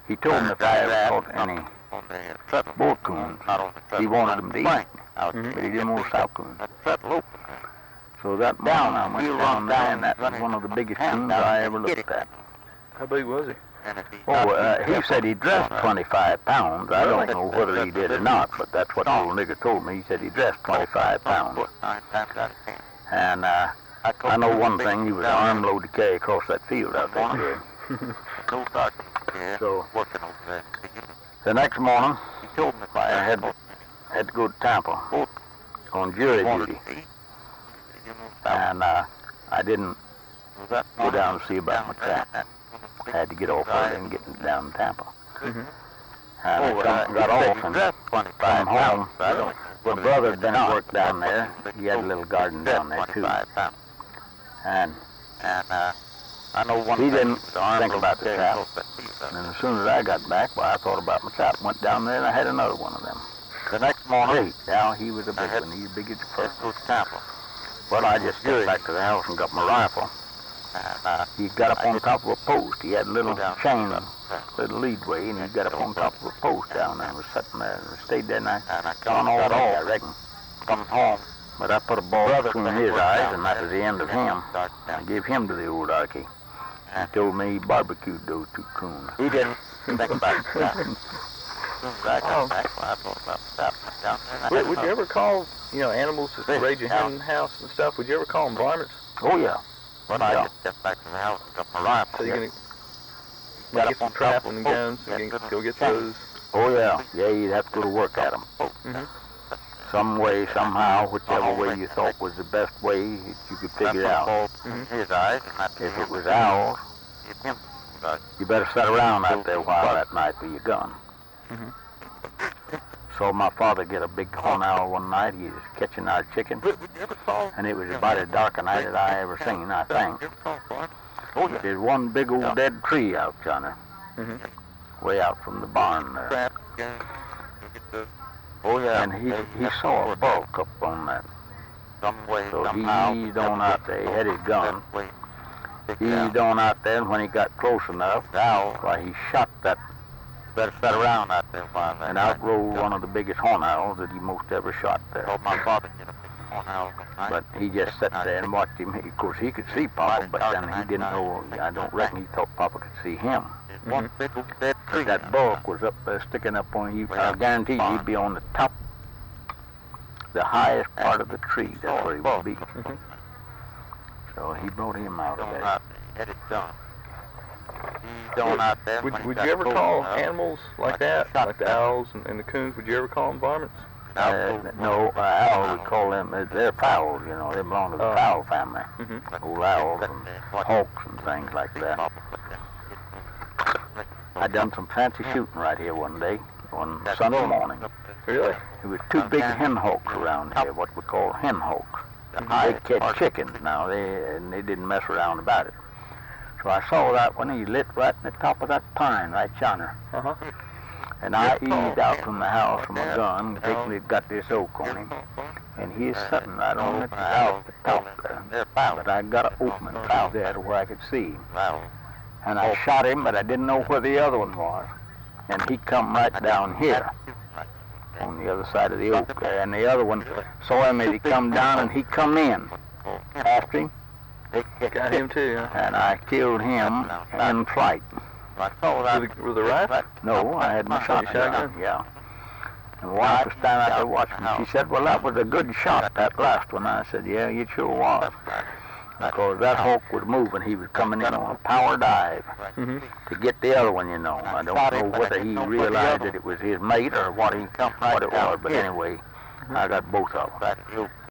He told me if I ever caught any bull coons, he wanted them to eat, but he didn't want sow coons. So that morning I went down there, and that was one of the biggest coons I ever looked at. How big was he? Oh, he said he dressed 25 pounds. I don't know whether he did or not, but that's what the old nigger told me. He said he dressed 25 pounds. And I know one thing, he was an armload to carry across that field out there. So the next morning, I had to go to Tampa on jury duty. And I didn't go down to see about my trap. I had to get off early and get down to Tampa. And I got off and come home. My brother had been at work down there. He had a little garden down there too. And he didn't think about the trap. And as soon as I got back, well, I thought about my trap. Went down there and I had another one of them. The next morning, now he was a big one. He was big as a first. Well, I just got back to the house and got my rifle. He got up on top of a post. He had a little chain, little leadway, and he got up on top of a post down there and was sitting there and stayed there, and I gone all day, I reckon. Come home. But I put a ball between his eyes, and that was the end of him. I gave him to the old darky. He told me he barbecued those two coons. He didn't think about that. Would you ever call, animals that raid your hen house and stuff, would you ever call them varmints? Oh, yeah. But I just get back to the house and got my rifle. So you're going to get some trapping guns and go get those? Oh, yeah. Yeah, you'd have to go to work at them. Some way, somehow, whichever way you thought was the best way, you could figure it out. His eyes, If it was owls, you better sit around out there a while that night with your gun. Saw my father get a big horn owl one night. He was catching our chicken, and it was about as dark a night as I ever seen, I think. There's one big old dead tree out yonder, way out from the barn there. Oh, yeah. And he saw a buck up on that. So he eased on out there. He had his gun. He eased on out there, and when he got close enough, why, he shot that. Better sit around out there while And out rolled one of the biggest horn owls that he most ever shot there. Told my father to get a big horn owl one night. But he just sat there and watched him. Of course, he could see Papa, but then he didn't know. I don't reckon he thought Papa could see him. One big old dead tree. That buck was up there sticking up on you. I guarantee you he'd be on the top, the highest part of the tree. That's where he would be. So he brought him out of there. Had it done. Out there Would you ever call animals like that, like the owls and the coons, would you ever call them varmints? No, owls, we call them, they're fowls, they belong to the fowl family. Old owls and hawks and things like that. I done some fancy shooting right here one day, on Sunday morning. Really? There was two big hen hawks around here, what we call hen hawks. They catch chickens now, and they didn't mess around about it. So I saw that one, he lit right in the top of that pine right yonder. And I eased out from the house from a gun, particularly got this oak on him. And he's sitting right on the top there. But I got an opening out there to where I could see him. And I shot him, but I didn't know where the other one was. And he come right down here, on the other side of the oak there. And the other one saw him as he come down, and he come in after him. Got him too, huh? And I killed him in flight. With a rifle? No, I had my shotgun. Yeah. And the wife was standing out there watching me. She said, well, that was a good shot, that last one. I said, yeah, it sure was. Because that hawk was moving. He was coming in on a power dive to get the other one, I don't know whether he realized that it was his mate or what it was. But anyway, I got both of them.